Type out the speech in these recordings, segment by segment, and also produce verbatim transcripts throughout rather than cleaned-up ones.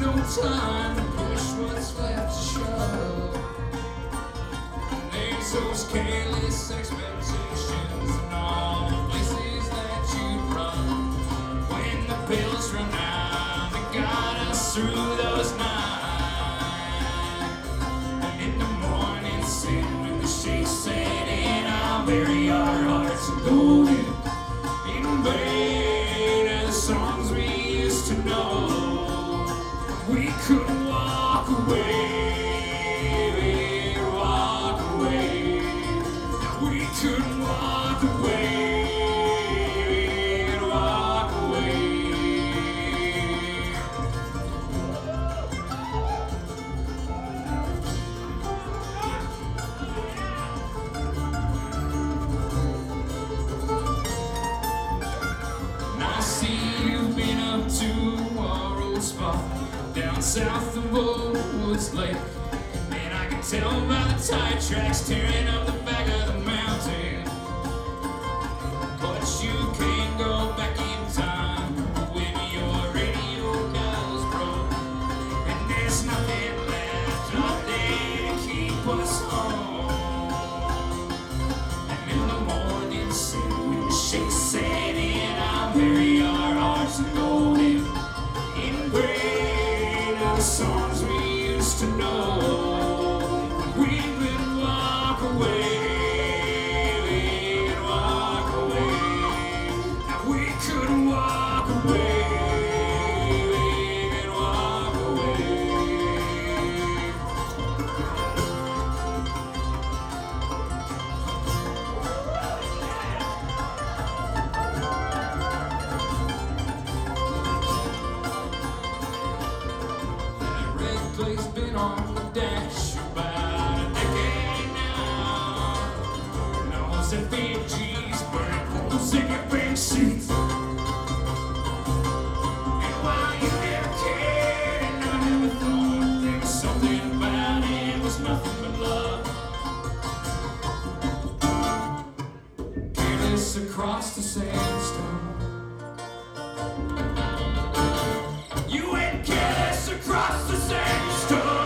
no time to push what's left to shove. There's those careless expectations and all the places that you run. When the bills run out, they got us through those nights. And in the morning, sin when the shakes set in, I'll bury our hearts in golden. In vain are the songs we used to know. We couldn't walk away, walk away. We couldn't walk away, walk away. And I see you've been up to our old spot down south of Woods Lake, and I can tell by the tide tracks tearing up the back of the mountain. But you can't go back in time when your radio does broke, and there's nothing left up there to keep us home. And in the morning, sin when the shakes set in, I'll bury our hearts in golden. In vain are the songs we used to know. We could walk away, we could walk away. Now we could walk away, we could walk away. That red clay's been on the dash about a decade now. Nose and big G's, burning holes in your back seats. And while you never cared, and I never thought there was something about it, was nothing but love. Careless across the sandstone. You went careless across the sandstone.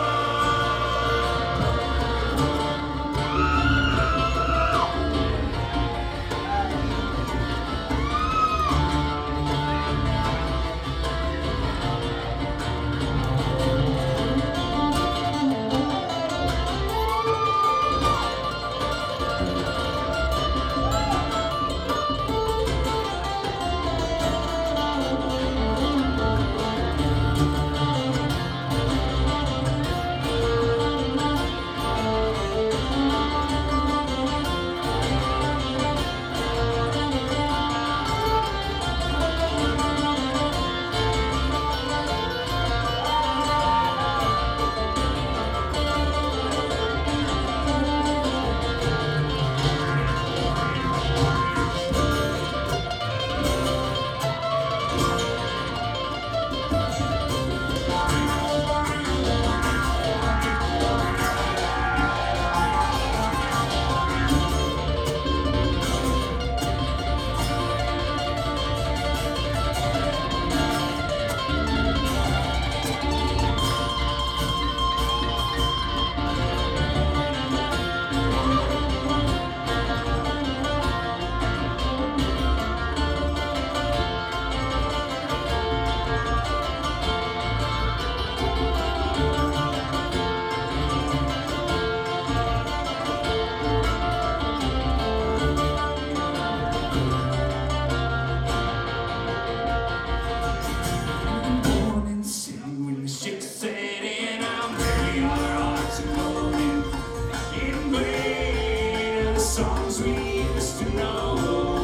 Songs we used to know,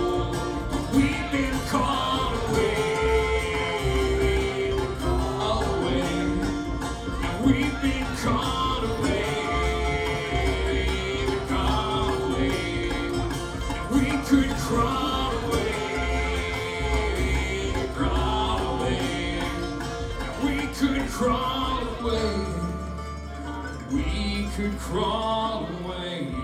we've been called away, we've been called away, and we've been called away, we've been called away, and we could crawl away, we could crawl away, and we could crawl away, we could crawl away.